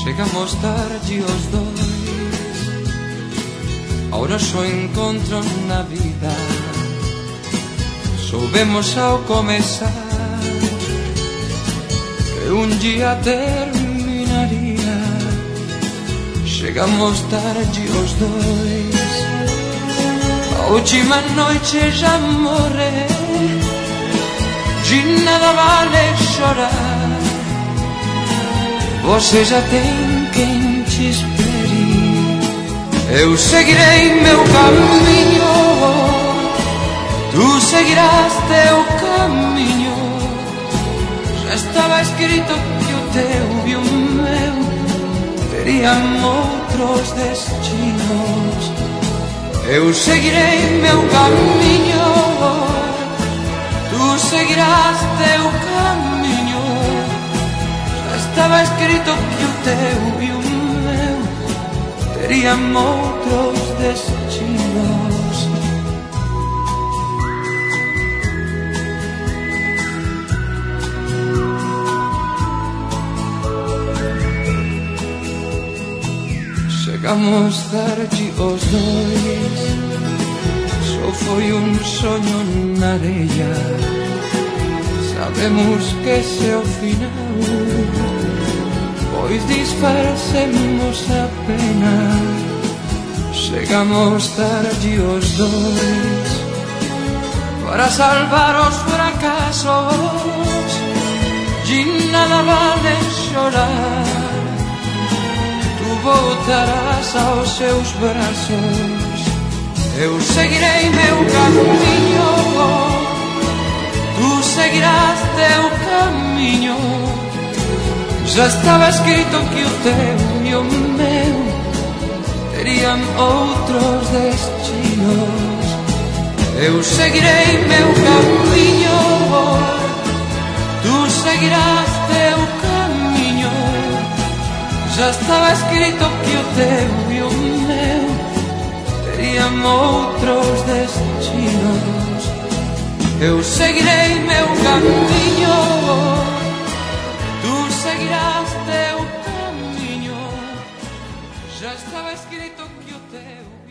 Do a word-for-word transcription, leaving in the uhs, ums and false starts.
Chegamos tarde os dois, agora só encontro na vida. Soubemos ao começar que um dia terminaria. Chegamos tarde os dois, a última noite já morreu, de nada vale chorar. Você já tem quem te espere. Eu seguirei meu caminho, tu seguirás teu caminho. Já estava escrito que o teu e o meu teriam outros destinos. Eu seguirei meu caminho, tu seguirás teu caminho. Estava escrito que o teu e o meu teriam outros destinos. Chegamos tarde os dois, só foi um sonho na areia. Sabemos que esse é o final, pois disfarcemos a pena. Chegamos tarde os dois para salvar os fracassos. De nada vale chorar, tu voltarás aos seus braços. Eu seguirei meu caminho, tu seguirás teu caminho. Já estava escrito que o teu e o meu teriam outros destinos. Eu seguirei meu caminho, tu seguirás teu caminho. Já estava escrito que o teu e o meu teriam outros destinos. Eu seguirei meu caminho, tu seguirás teu caminho. Já estava escrito que o teu